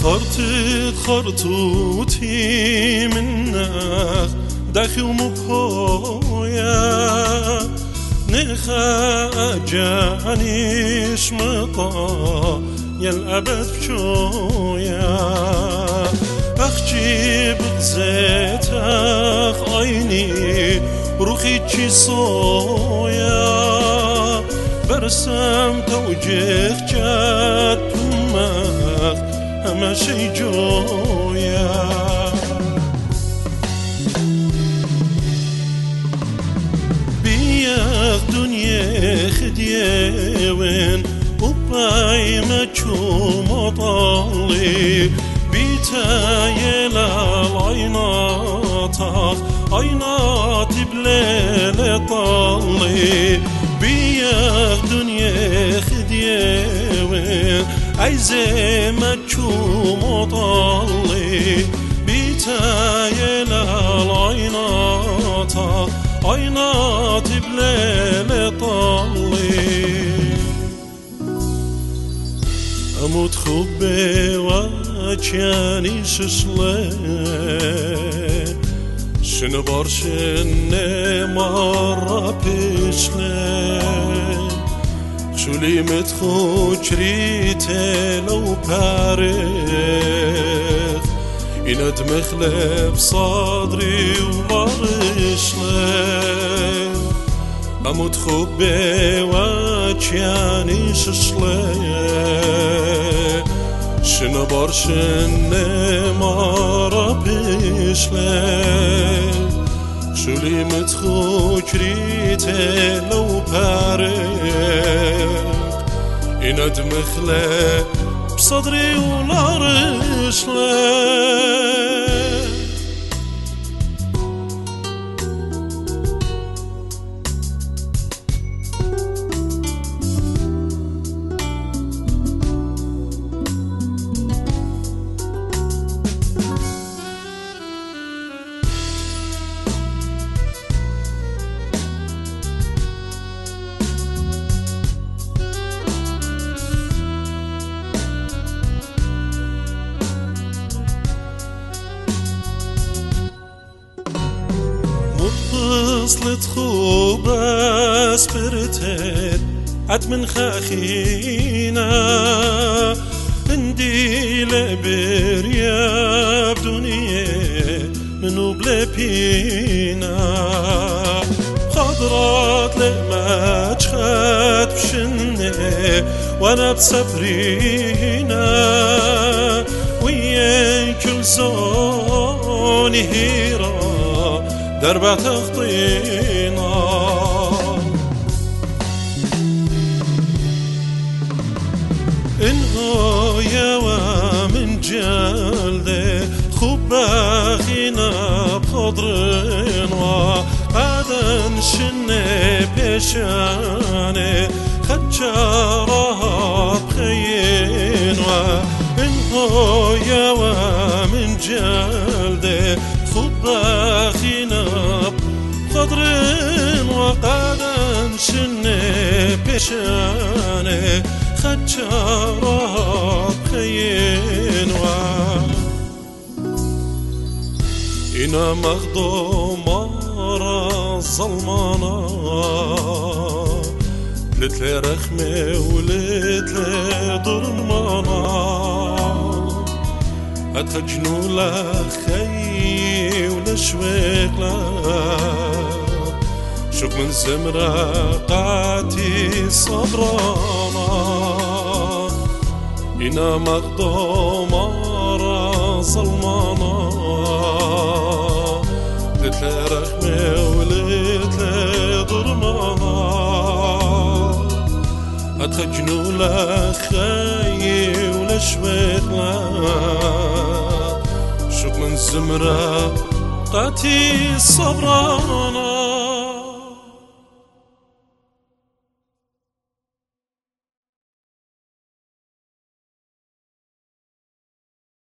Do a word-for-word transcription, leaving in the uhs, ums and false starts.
خرطت خرطوتي منك داخي ومبهويا نخا جانيش مطا يا الأبد بشويا أخجي بغزيت أخ عيني روخي تشي صويا برسم توجيخ جات مخ أما شي جويا بيخ دنيا خديوين وباي ما تشوم طالي بيتايل العيناتك عينات بليل طالي بيخ دنيا خديوين عايزة ما تشوم طالي بيتايل العيناتك عينات بليل طالي أموت خبي وجاني ششلي شنبار شني مرة بشلي شولي متخو جريتي لو باريخ يند مخلب صدري ومرشلي أموت خبي وجاني ششلي شنبار شني مرة بشلي شولي متخو جريتي لو باريخ يند مخلب بصدري ولا رشلي وصلت خوب اسبرتت عد من خاخينا اندي لبريا بدنيا منو بلبينا خضرات لما تشخد بشني وانا بسفرينا ويا كل زوني هيرا دربة تخطينا إنه يوا من جلده خباخينا بخضرنا قادن شني بشاني خجارها بخينا إنه يوا من جلده خباخينا بخضرين وقادن شني بشاني خجارها بخين إنا مخدوم مرة ظلمانا لتلي رخمة ولتلي ضرمانا أتخجنو لخي ولشويق لك شوف من زمرقاتي صبرانا إنا مخدوم مرة ظلمانا لتلي رخمة ولتلي ضرمانا أتخجنو لخي ولشويق لك شوف من زمرة قاتي صبرانا